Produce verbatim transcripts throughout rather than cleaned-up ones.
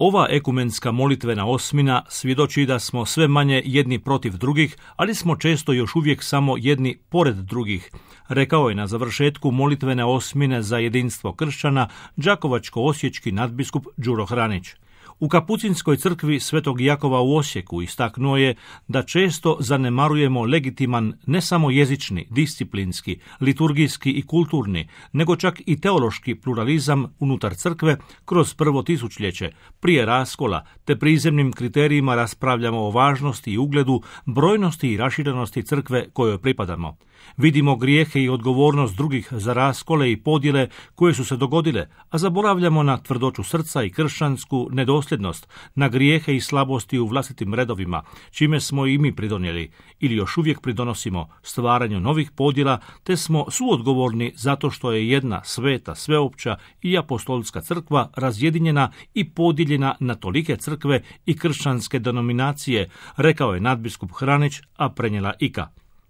Ova ekumenska molitvena osmina svjedoči da smo sve manje jedni protiv drugih, ali smo često još uvijek samo jedni pored drugih, rekao je na završetku molitvene osmine za jedinstvo kršćana đakovačko-osječki nadbiskup Đuro Hranić. U Kapucinskoj crkvi Svetog Jakova u Osijeku istaknuo je da često zanemarujemo legitiman ne samo jezični, disciplinski, liturgijski i kulturni, nego čak i teološki pluralizam unutar crkve kroz prvo tisućljeće, prije raskola, te prizemnim kriterijima raspravljamo o važnosti i ugledu, brojnosti i raširenosti crkve kojoj pripadamo. Vidimo grijehe i odgovornost drugih za raskole i podjele koje su se dogodile, a zaboravljamo na tvrdoću srca i kršćansku nedosljednost, na grijehe i slabosti u vlastitim redovima, čime smo i mi pridonijeli ili još uvijek pridonosimo stvaranju novih podjela, te smo suodgovorni zato što je jedna sveta, sveopća i apostolska crkva razjedinjena i podijeljena na tolike crkve i kršćanske denominacije, rekao je nadbiskup Hranić, a prenijela Ika.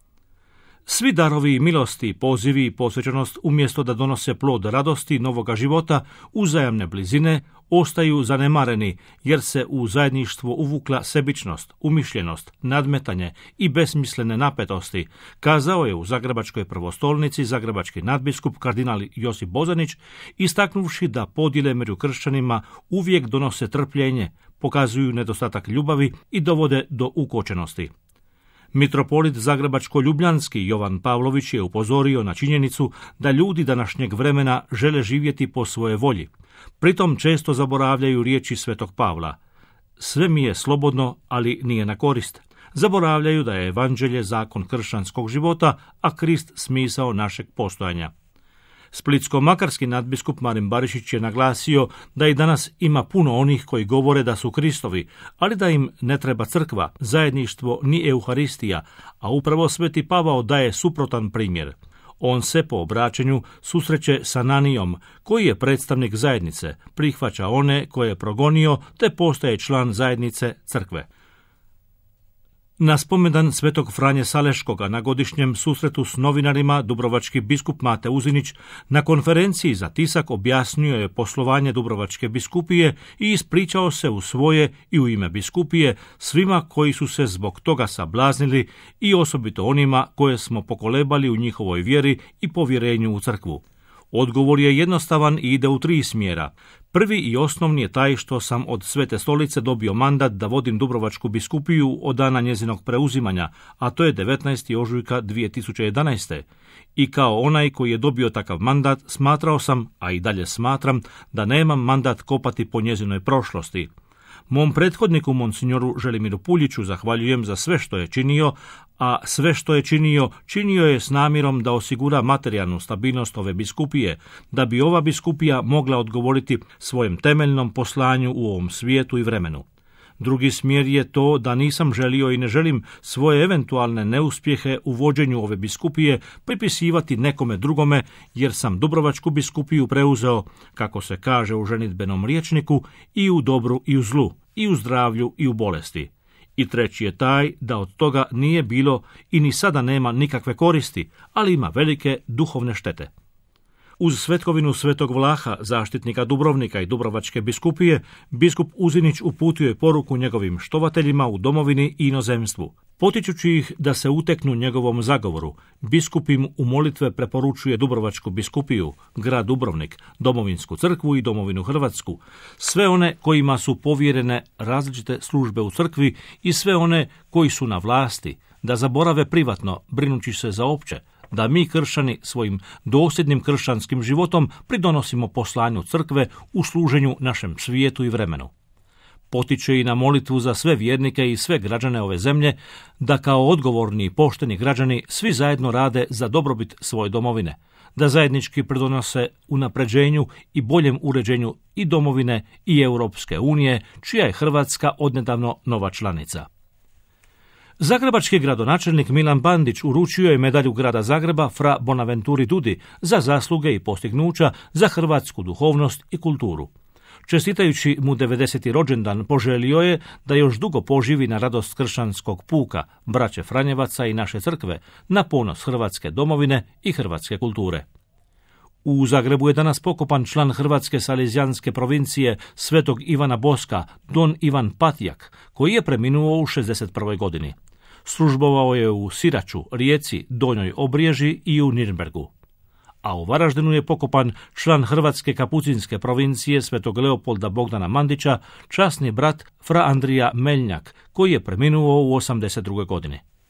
Svi darovi milosti, pozivi i posvećenost umjesto da donose plod radosti novoga života, uzajamne blizine, ostaju zanemareni jer se u zajedništvo uvukla sebičnost, umišljenost, nadmetanje i besmislene napetosti, kazao je u Zagrebačkoj prvostolnici zagrebački nadbiskup kardinal Josip Bozanić, istaknuvši da podjele među kršćanima uvijek donose trpljenje, pokazuju nedostatak ljubavi i dovode do ukočenosti. Mitropolit zagrebačko-ljubljanski Jovan Pavlović je upozorio na činjenicu da ljudi današnjeg vremena žele živjeti po svoje volji. Pritom često zaboravljaju riječi svetog Pavla. Sve mi je slobodno, ali nije na korist. Zaboravljaju da je evanđelje zakon kršćanskog života, a Krist smisao našeg postojanja. Splitsko-makarski nadbiskup Marin Barišić je naglasio da i danas ima puno onih koji govore da su Kristovi, ali da im ne treba crkva, zajedništvo ni Euharistija, a upravo sveti Pavao daje suprotan primjer. On se po obraćanju susreće s Ananijom, koji je predstavnik zajednice, prihvaća one koje je progonio te postaje član zajednice crkve. Na spomendan svetog Franje Saleškoga na godišnjem susretu s novinarima dubrovački biskup Mate Uzinić na konferenciji za tisak objasnio je poslovanje Dubrovačke biskupije i ispričao se u svoje i u ime biskupije svima koji su se zbog toga sablaznili i osobito onima koje smo pokolebali u njihovoj vjeri i povjerenju u crkvu. Odgovor je jednostavan i ide u tri smjera. Prvi i osnovni je taj što sam od Svete Stolice dobio mandat da vodim Dubrovačku biskupiju od dana njezinog preuzimanja, a to je devetnaestog ožujka dvije tisuće jedanaeste. I kao onaj koji je dobio takav mandat, smatrao sam, a i dalje smatram, da nemam mandat kopati po njezinoj prošlosti. Mom prethodniku, monsignoru Želimiru Puljiću, zahvaljujem za sve što je činio, a sve što je činio, činio je s namjerom da osigura materijalnu stabilnost ove biskupije, da bi ova biskupija mogla odgovoriti svojem temeljnom poslanju u ovom svijetu i vremenu. Drugi smjer je to da nisam želio i ne želim svoje eventualne neuspjehe u vođenju ove biskupije pripisivati nekome drugome, jer sam Dubrovačku biskupiju preuzeo, kako se kaže u ženidbenom rječniku, i u dobru i u zlu, i u zdravlju i u bolesti. I treći je taj da od toga nije bilo i ni sada nema nikakve koristi, ali ima velike duhovne štete. Uz svetkovinu Svetog Vlaha, zaštitnika Dubrovnika i Dubrovačke biskupije, biskup Uzinić uputio je poruku njegovim štovateljima u domovini i inozemstvu. Potičući ih da se uteknu njegovom zagovoru, biskup im u molitve preporučuje Dubrovačku biskupiju, grad Dubrovnik, domovinsku crkvu i domovinu Hrvatsku, sve one kojima su povjerene različite službe u crkvi i sve one koji su na vlasti, da zaborave privatno, brinući se za opće, da mi kršćani svojim dosljednim kršćanskim životom pridonosimo poslanju crkve u služenju našem svijetu i vremenu. Potiče i na molitvu za sve vjernike i sve građane ove zemlje, da kao odgovorni i pošteni građani svi zajedno rade za dobrobit svoje domovine, da zajednički pridonose unapređenju i boljem uređenju i domovine i Europske unije, čija je Hrvatska odnedavno nova članica. Zagrebački gradonačelnik Milan Bandić uručio je medalju grada Zagreba Fra Bonaventuri Dudi za zasluge i postignuća za hrvatsku duhovnost i kulturu. Čestitajući mu devedeseti rođendan, poželio je da još dugo poživi na radost kršćanskog puka, braće Franjevaca i naše crkve, na ponos hrvatske domovine i hrvatske kulture. U Zagrebu je danas pokopan član Hrvatske salezijanske provincije Svetog Ivana Boska, don Ivan Patjak, koji je preminuo u šezdeset prvoj godini. Službovao je u Siraču, Rijeci, Donjoj Obrežji i u Nirnbergu. A u Varaždinu je pokopan član Hrvatske kapucinske provincije Svetog Leopolda Bogdana Mandića, časni brat fra Andrija Meljnjak, koji je preminuo u osamdeset drugoj godini.